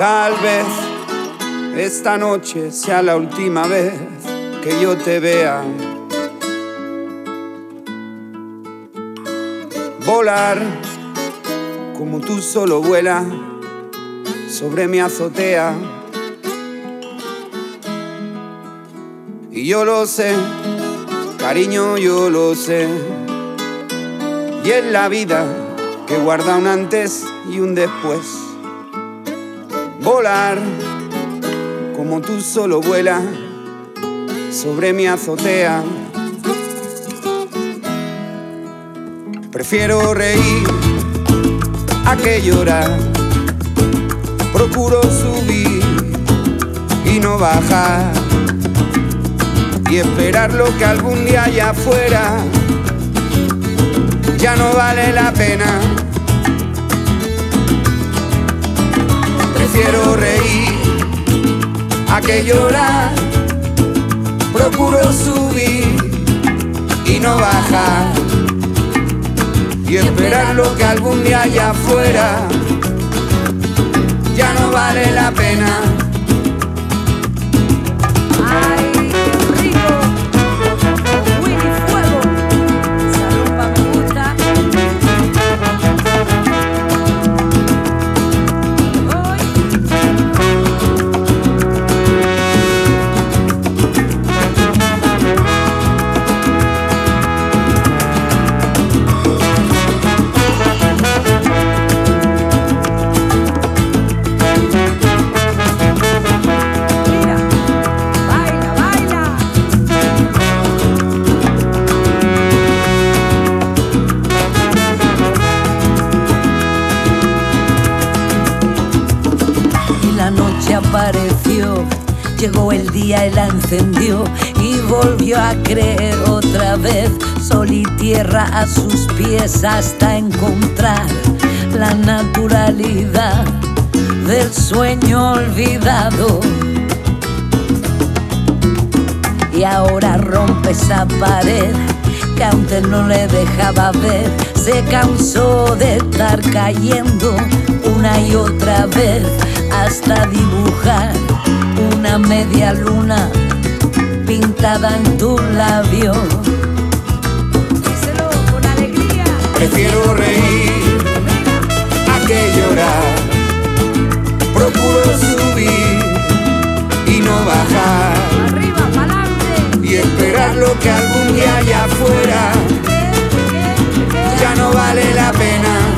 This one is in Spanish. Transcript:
Tal vez esta noche sea la última vez que yo te vea. Volar como tú solo vuelas sobre mi azotea. Y yo lo sé, cariño, yo lo sé. Y es la vida que guarda un antes y un después. Volar como tú solo vuelas sobre mi azotea. Prefiero reír a que llorar. Procuro subir y no bajar, y esperar lo que algún día allá afuera ya no vale la pena. Prefiero reír a que llorar. Procuro subir y no bajar, y esperar lo que algún día allá afuera ya no vale la pena. Ay, qué rico. Willy Fuego. Esa rumba me gusta. Apareció, llegó el día y la encendió, y volvió a creer otra vez. Sol y tierra a sus pies hasta encontrar la naturalidad del sueño olvidado. Y ahora rompe esa pared que antes no le dejaba ver. Se cansó de estar cayendo una y otra vez hasta dibujar una media luna pintada en tus labios. Díselo con alegría. Prefiero reír a que llorar. Procuro subir y no bajar, Arriba, pa'lante. y esperar lo que algún día allá afuera ya no vale la pena.